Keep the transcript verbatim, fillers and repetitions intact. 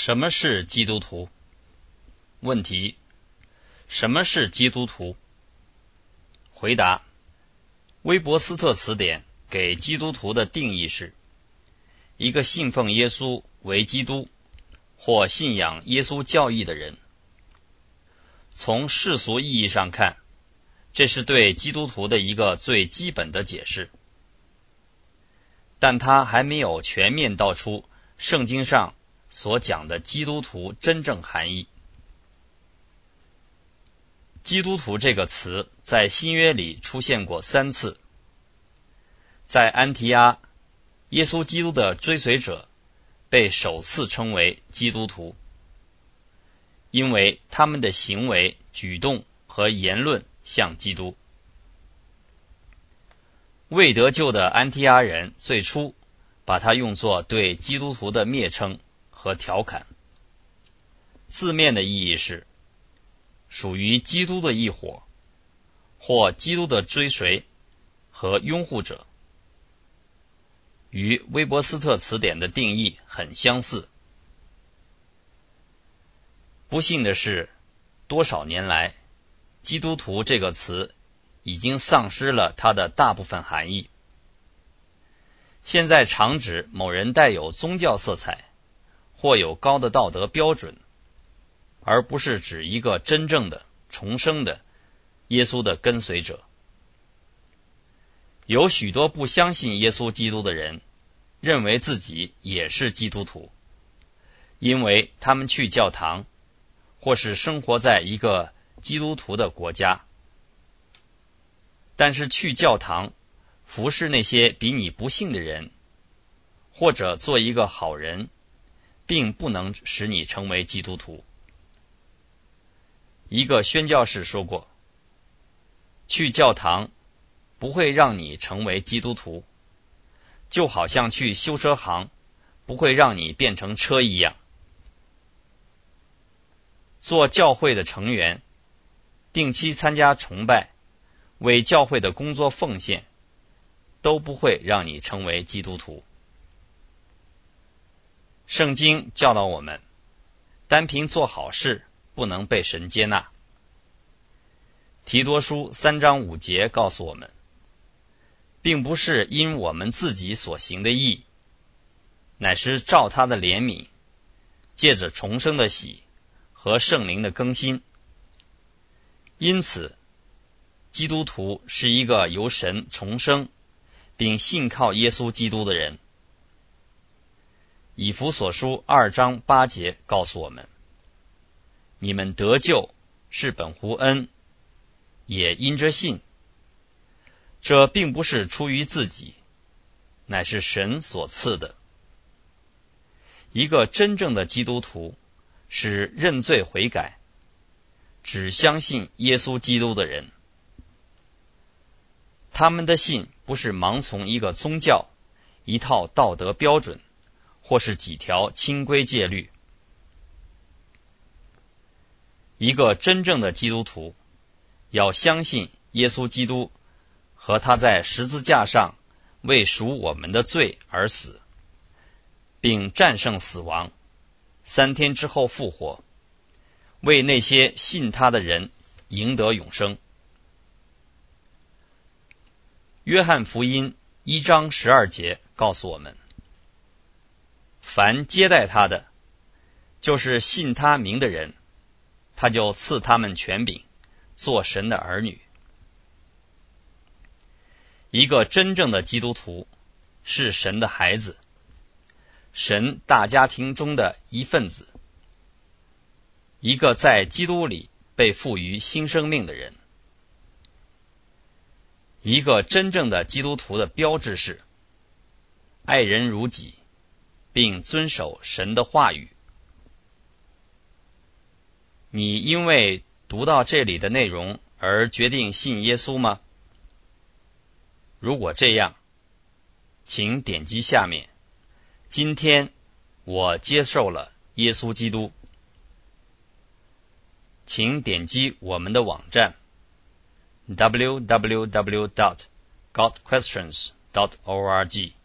什么是基督徒？问题：什么是基督徒？回答：威伯斯特词典给基督徒的定义是：一个信奉耶稣为基督或信仰耶稣教义的人。从世俗意义上看，这是对基督徒的一个最基本的解释，但它还没有全面道出圣经上所讲的基督徒真正含义。基督徒这个词在新约里出现过三次。在安提阿，耶稣基督的追随者被首次称为基督徒，因为他们的行为、举动和言论像基督。未得救的安提阿人最初把它用作对基督徒的蔑称和调侃，字面的意义是属于基督的一伙，或基督的追随和拥护者，与威伯斯特词典的定义很相似。不幸的是，多少年来，基督徒这个词已经丧失了它的大部分含义。现在常指某人带有宗教色彩，或有高的道德标准，而不是指一个真正的、重生的耶稣的跟随者。有许多不相信耶稣基督的人，认为自己也是基督徒，因为他们去教堂，或是生活在一个基督徒的国家。但是去教堂，服侍那些比你不信的人，或者做一个好人，并不能使你成为基督徒。一个宣教士说过，去教堂不会让你成为基督徒，就好像去修车行不会让你变成车一样。做教会的成员，定期参加崇拜，为教会的工作奉献，都不会让你成为基督徒。圣经教导我们，单凭做好事不能被神接纳。提多书三章五节告诉我们，并不是因我们自己所行的义，乃是照他的怜悯，借着重生的喜和圣灵的更新。因此，基督徒是一个由神重生并信靠耶稣基督的人。以弗所书二章八节告诉我们，你们得救是本乎恩，也因着信。这并不是出于自己，乃是神所赐的。一个真正的基督徒是认罪悔改，只相信耶稣基督的人。他们的信不是盲从一个宗教、一套道德标准，或是几条清规戒律。一个真正的基督徒要相信耶稣基督和他在十字架上为赎我们的罪而死，并战胜死亡，三天之后复活，为那些信他的人赢得永生。约翰福音一章十二节告诉我们，凡接待他的，就是信他名的人，他就赐他们权柄，做神的儿女。一个真正的基督徒是神的孩子，神大家庭中的一份子，一个在基督里被赋予新生命的人。一个真正的基督徒的标志是爱人如己，并遵守神的话语。你因为读到这里的内容而决定信耶稣吗？如果这样，请点击下面，今天我接受了耶稣基督。请点击我们的网站 double-u double-u double-u dot got questions dot org